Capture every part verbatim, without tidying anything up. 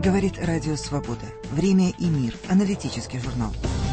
Говорит Радио Свобода. Время и мир. Аналитический журнал.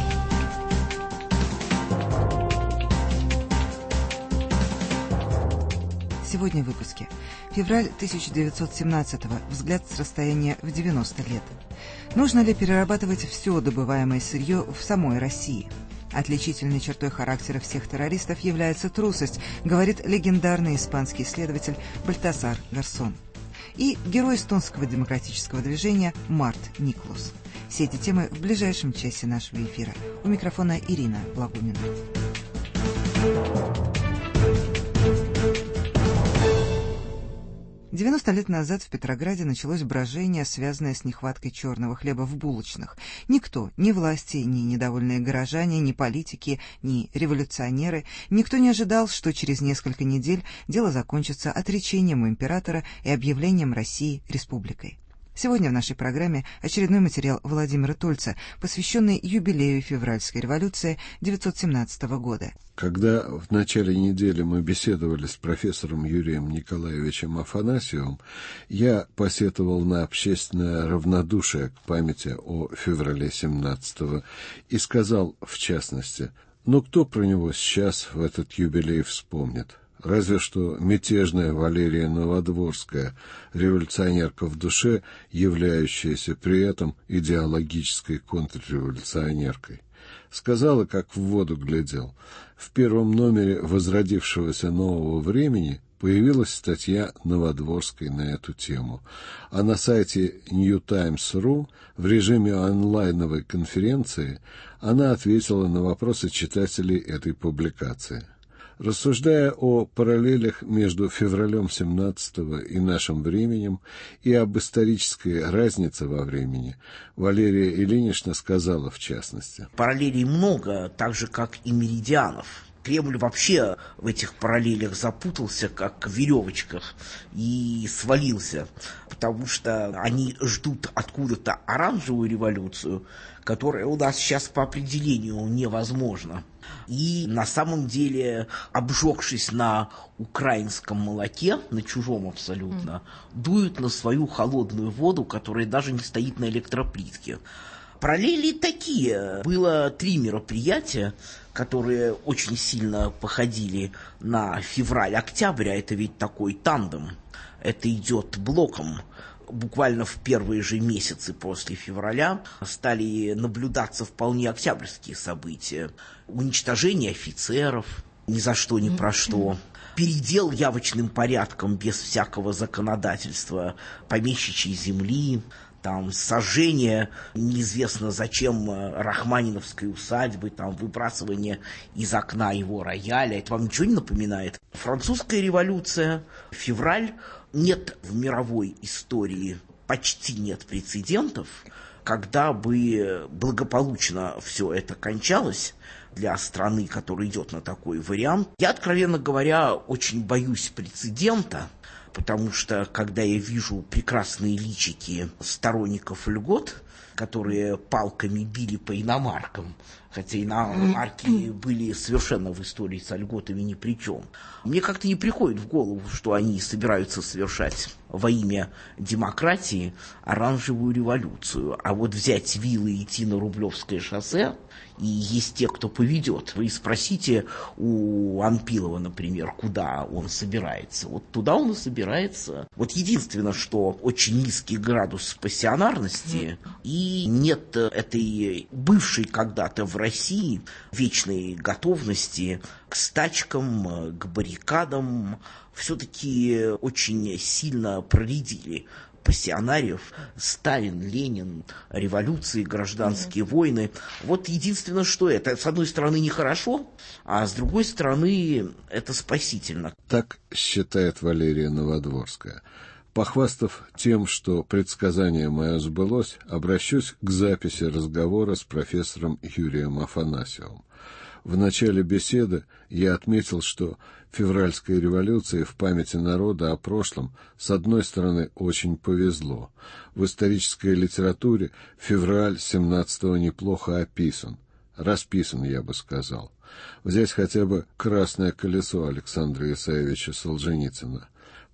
Сегодня в выпуске. Февраль тысяча девятьсот семнадцатого. Взгляд с расстояния в девяносто лет. Нужно ли перерабатывать все добываемое сырье в самой России? Отличительной чертой характера всех террористов является трусость, говорит легендарный испанский исследователь Бальтасар Гарсон. И герой эстонского демократического движения Март Никлус. Все эти темы в ближайшем часе нашего эфира. У микрофона Ирина Благунина. девяносто лет назад в Петрограде началось брожение, связанное с нехваткой черного хлеба в булочных. Никто, ни власти, ни недовольные горожане, ни политики, ни революционеры, никто не ожидал, что через несколько недель дело закончится отречением у императора и объявлением России республикой. Сегодня в нашей программе очередной материал Владимира Тольца, посвященный юбилею февральской революции девятьсот семнадцатого года. Когда в начале недели мы беседовали с профессором Юрием Николаевичем Афанасьевым, я посетовал на общественное равнодушие к памяти о феврале семнадцатого и сказал, в частности, ну кто про него сейчас в этот юбилей вспомнит? Разве что мятежная Валерия Новодворская, революционерка в душе, являющаяся при этом идеологической контрреволюционеркой. Сказала, как в воду глядел. В первом номере возродившегося «Нового времени» появилась статья Новодворской на эту тему, а на сайте нью таймс точка ру в режиме онлайновой конференции она ответила на вопросы читателей этой публикации. Рассуждая о параллелях между февралем семнадцатого и нашим временем и об исторической разнице во времени, Валерия Ильинична сказала в частности. Параллелей много, так же, как и меридианов. Кремль вообще в этих параллелях запутался, как в веревочках, и свалился, потому что они ждут откуда-то оранжевую революцию, которая у нас сейчас по определению невозможна. И на самом деле, обжегшись на украинском молоке, на чужом абсолютно, дуют на свою холодную воду, которая даже не стоит на электроплитке. Параллели такие. Было три мероприятия, которые очень сильно походили на февраль-октябрь, а это ведь такой тандем. Это идет блоком. Буквально в первые же месяцы после февраля стали наблюдаться вполне октябрьские события. Уничтожение офицеров ни за что, ни про что. Передел явочным порядком без всякого законодательства помещичьей земли. Там сожжение неизвестно зачем рахманиновской усадьбы, там выбрасывание из окна его рояля. Это вам ничего не напоминает? Французская революция, февраль. Нет в мировой истории, почти нет прецедентов, когда бы благополучно все это кончалось для страны, которая идет на такой вариант. Я, откровенно говоря, очень боюсь прецедента, потому что, когда я вижу прекрасные личики сторонников льгот, которые палками били по иномаркам, хотя иномарки были совершенно в истории со льготами ни при чем, мне как-то не приходит в голову, что они собираются совершать во имя демократии оранжевую революцию. А вот взять вилы и идти на Рублевское шоссе, и есть те, кто поведет. Вы спросите у Анпилова, например, куда он собирается. Вот туда он и собирается. Вот единственное, что очень низкий градус пассионарности, и нет этой бывшей когда-то в России вечной готовности к стачкам, к баррикадам. Все-таки очень сильно проредили пассионариев, Сталин, Ленин, революции, гражданские mm-hmm. войны. Вот единственное, что это, с одной стороны, нехорошо, а с другой стороны, это спасительно. Так считает Валерия Новодворская. Похвастав тем, что предсказание мое сбылось, обращусь к записи разговора с профессором Юрием Афанасьевым. В начале беседы я отметил, что февральской революции в памяти народа о прошлом, с одной стороны, очень повезло. В исторической литературе февраль семнадцатого неплохо описан, расписан, я бы сказал. Взять хотя бы «Красное колесо» Александра Исаевича Солженицына.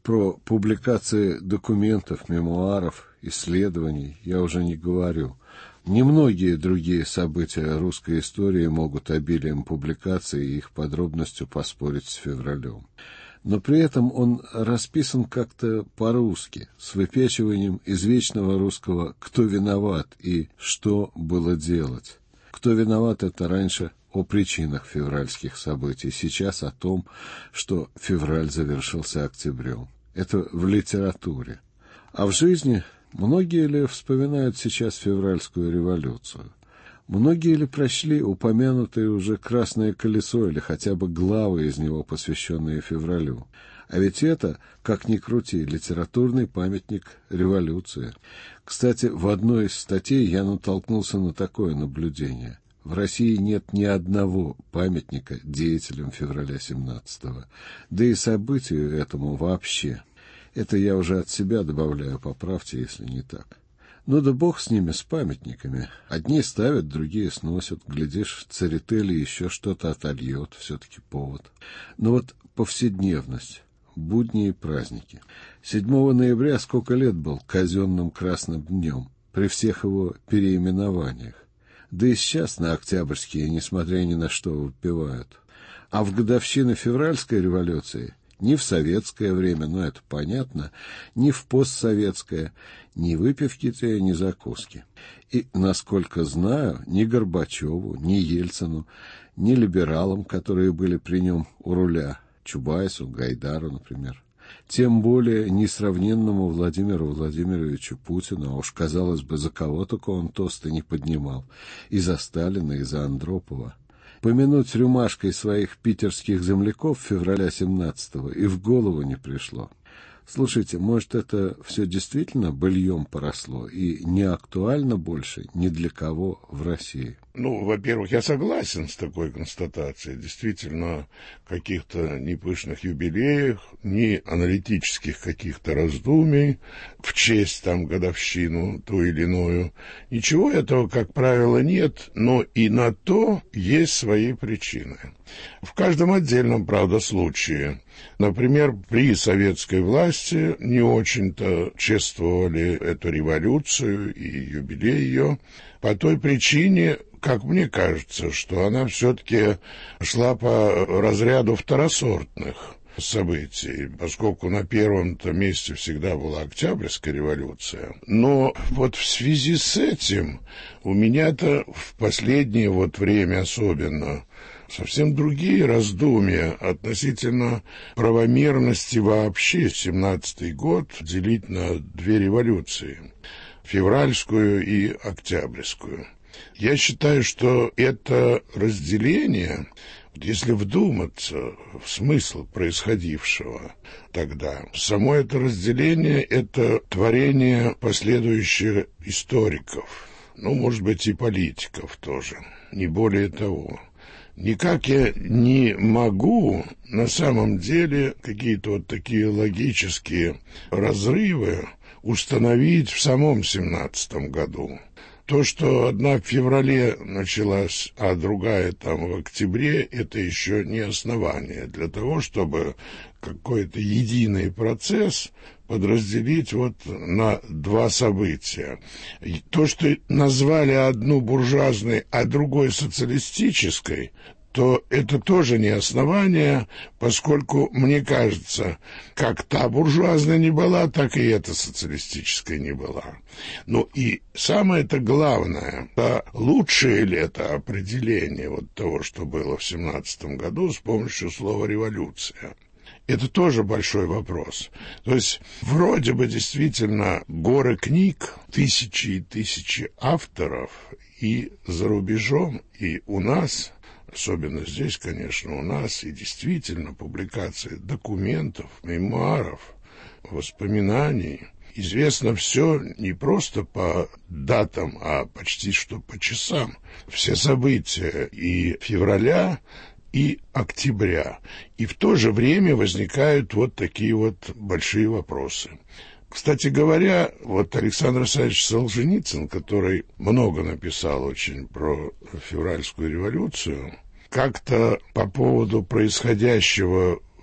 про публикации документов, мемуаров, исследований я уже не говорю. Немногие другие события русской истории могут обилием публикаций и их подробностью поспорить с февралем. Но при этом он расписан как-то по-русски, с выпячиванием извечного русского «кто виноват» и «что было делать». «Кто виноват» — это раньше о причинах февральских событий, сейчас о том, что февраль завершился октябрем. Это в литературе. А в жизни многие ли вспоминают сейчас февральскую революцию? Многие ли прочли упомянутое уже «Красное колесо» или хотя бы главы из него, посвященные февралю? А ведь это, как ни крути, литературный памятник революции. Кстати, в одной из статей я натолкнулся на такое наблюдение. В России нет ни одного памятника деятелям февраля семнадцатого, да и событию этому вообще. Это я уже от себя добавляю, поправьте, если не так. Ну да бог с ними, с памятниками. Одни ставят, другие сносят. Глядишь, Церетели еще что-то отольет, все-таки повод. Но вот повседневность, будни и праздники. седьмого ноября сколько лет был казенным красным днем, при всех его переименованиях. Да и сейчас на октябрьские, несмотря ни на что, выпивают. А в годовщину февральской революции ни в советское время, ну это понятно, ни в постсоветское, ни выпивки-то, ни закуски. И, насколько знаю, ни Горбачеву, ни Ельцину, ни либералам, которые были при нем у руля, Чубайсу, Гайдару, например, тем более несравненному Владимиру Владимировичу Путину, а уж, казалось бы, за кого только он тосты не поднимал, и за Сталина, и за Андропова. Помянуть рюмашкой своих питерских земляков февраля семнадцатого и в голову не пришло. Слушайте, может, это все действительно быльем поросло и не актуально больше ни для кого в России? Ну, во-первых, я согласен с такой констатацией. Действительно, каких-то ни пышных юбилеев, ни аналитических каких-то раздумий в честь там годовщину ту или иную. Ничего этого, как правило, нет, но и на то есть свои причины. В каждом отдельном, правда, случае. Например, при советской власти не очень-то чествовали эту революцию и юбилей ее по той причине, как мне кажется, что она все-таки шла по разряду второсортных событий, поскольку на первом-то месте всегда была Октябрьская революция. Но вот в связи с этим у меня-то в последнее вот время особенно совсем другие раздумья относительно правомерности вообще семнадцатый год делить на две революции, февральскую и октябрьскую. Я считаю, что это разделение, если вдуматься в смысл происходившего тогда, само это разделение — это творение последующих историков, ну, может быть, и политиков тоже, не более того. Никак я не могу на самом деле какие-то вот такие логические разрывы установить в самом семнадцатом году. То, что одна в феврале началась, а другая там в октябре, это еще не основание для того, чтобы какой-то единый процесс подразделить вот на два события. И то, что назвали одну буржуазной, а другой социалистической, то это тоже не основание, поскольку, мне кажется, как та буржуазная не была, так и эта социалистическая не была. Ну и самое-то главное, а лучшее ли это определение вот того, что было в семнадцатом году с помощью слова «революция»? Это тоже большой вопрос. То есть, вроде бы действительно горы книг, тысячи и тысячи авторов и за рубежом, и у нас, особенно здесь, конечно, у нас, и действительно публикации документов, мемуаров, воспоминаний. Известно все не просто по датам, а почти что по часам. Все события и февраля, и октября. И в то же время возникают вот такие вот большие вопросы. Кстати говоря, вот Александр Александрович Солженицын, который много написал очень про февральскую революцию, как-то по поводу происходящего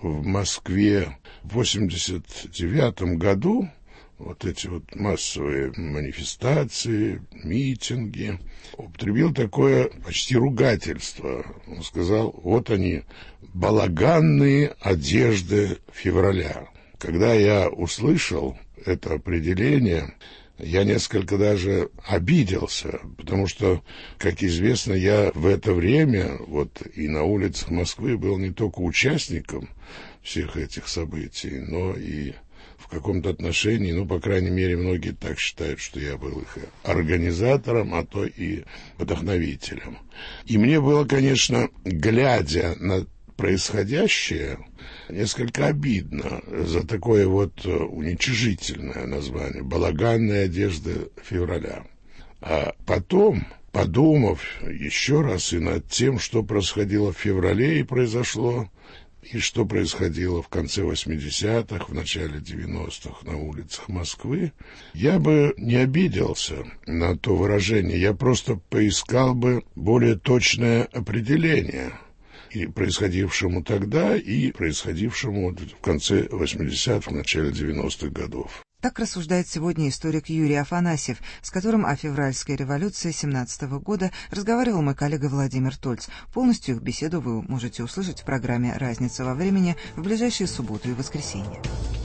в Москве в восемьдесят девятом году, вот эти вот массовые манифестации, митинги, употребил такое почти ругательство. Он сказал, вот они, балаганные одежды февраля. Когда я услышал это определение, я несколько даже обиделся, потому что, как известно, я в это время вот и на улицах Москвы был не только участником всех этих событий, но и в каком-то отношении, ну, по крайней мере, многие так считают, что я был их организатором, а то и вдохновителем. И мне было, конечно, глядя на происходящее, несколько обидно за такое вот уничижительное название «Балаганные одежды февраля». А потом, подумав еще раз и над тем, что происходило в феврале и произошло, и что происходило в конце восьмидесятых, в начале девяностых на улицах Москвы, я бы не обиделся на то выражение, я просто поискал бы более точное определение и происходившему тогда, и происходившему в конце восьмидесятых, в начале девяностых годов. Так рассуждает сегодня историк Юрий Афанасьев, с которым о февральской революции семнадцатого года разговаривал мой коллега Владимир Тольц. Полностью их беседу вы можете услышать в программе «Разница во времени» в ближайшие субботу и воскресенье.